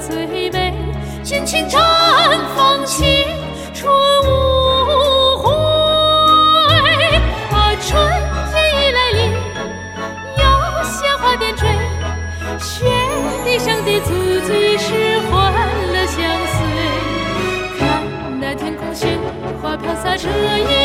最美。尽情绽放青春无悔。啊，春天已来临，有鲜花点缀，雪地上的足迹是欢乐相随。看那天空雪花飘洒着一